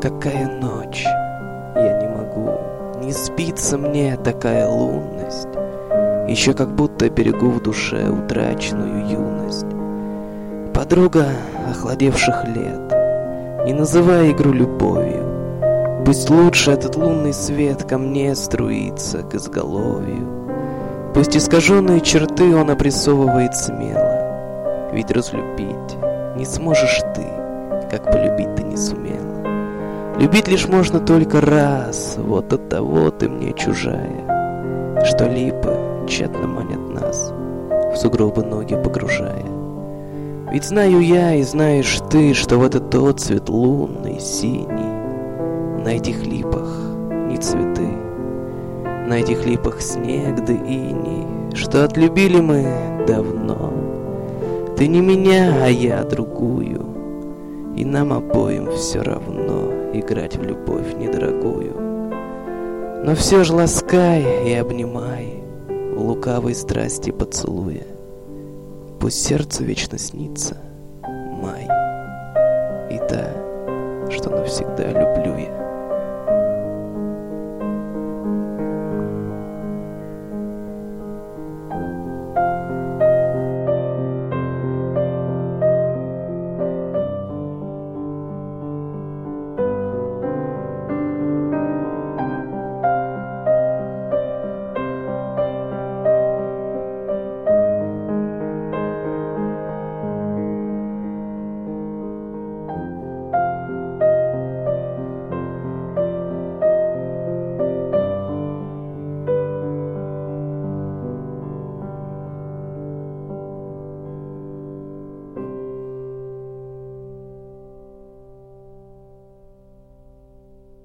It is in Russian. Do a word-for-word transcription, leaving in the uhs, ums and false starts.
какая ночь! Я не могу, не спится мне такая лунность. Еще как будто берегу в душе утраченную юность. Подруга охладевших лет, не называй игру любовью. Пусть лучше этот лунный свет ко мне струится к изголовью. Пусть искаженные черты он обрисовывает смело. Ведь разлюбить не сможешь ты, как полюбить ты не сумела. Любить лишь можно только раз, вот от того ты мне чужая, что липы тщетно манят нас, в сугробы ноги погружая. Ведь знаю я и знаешь ты, что в этот отцвет лунный, синий, на этих липах не цветы, на этих липах снег да иней, что отлюбили мы давно. Ты не меня, а я другую, и нам обоим все равно играть в любовь недорогую. Но все ж ласкай и обнимай, в лукавой страсти поцелуя. Пусть сердцу вечно снится май и та, что навсегда люблю я.